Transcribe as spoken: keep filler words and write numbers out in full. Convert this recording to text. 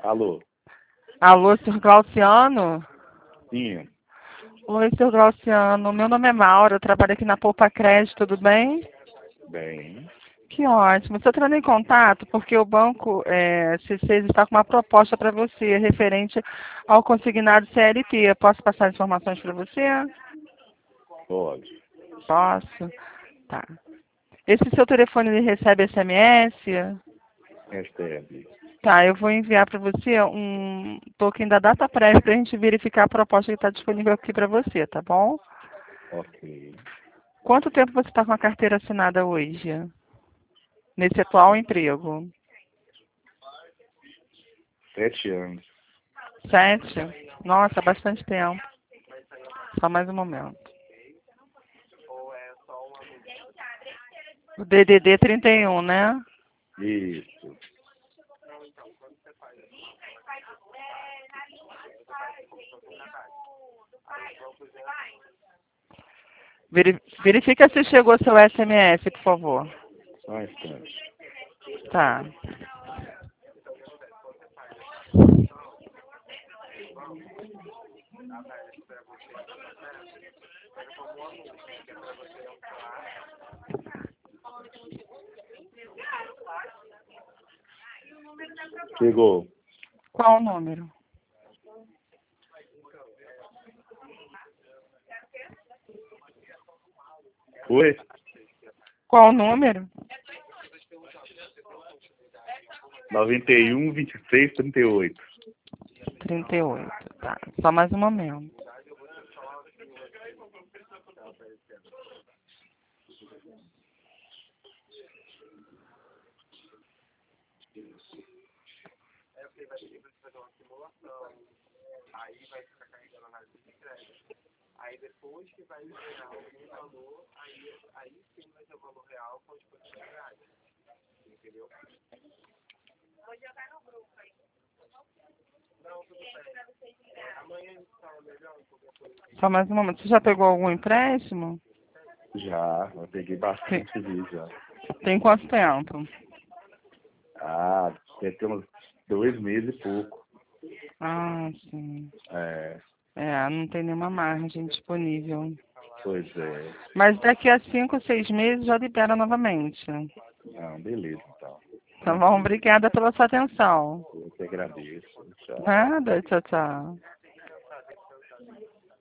Alô? Alô, senhor Glauciano? Sim. Oi, senhor Glauciano. Meu nome é Maura, eu trabalho aqui na Poupa Crédito, tudo bem? Bem. Que ótimo. Estou entrando em contato porque o banco é, C seis está com uma proposta para você referente ao consignado C L T. Posso passar informações para você? Pode. Posso? Tá. Esse seu telefone ele recebe S M S? Recebe. Tá, eu vou enviar para você um token da data prévia para a gente verificar a proposta que está disponível aqui para você, tá bom? Ok. Quanto tempo você está com a carteira assinada hoje? Nesse atual emprego? Sete anos. Sete? Nossa, bastante tempo. Só mais um momento. O D D D trinta e um, né? Isso. Veri- Verifica se chegou seu S M S, por favor. Só um instante. Tá. Chegou. Qual o número? Oi? Qual o número? noventa e um, vinte e seis, trinta e oito. trinta e oito. Tá. Só mais um momento. Só mais um momento. Você já pegou algum empréstimo? Já. Eu peguei Tem, bastante ali já. tem quanto tempo? Ah, deve ter uns dois meses e pouco. Ah, sim. É. É, não tem nenhuma margem disponível. Pois é. Mas daqui a cinco, seis meses já libera novamente. Ah, beleza, então. Tá bom? Tranquilo. Obrigada pela sua atenção. Eu que agradeço. Tchau. Nada, tchau, tchau.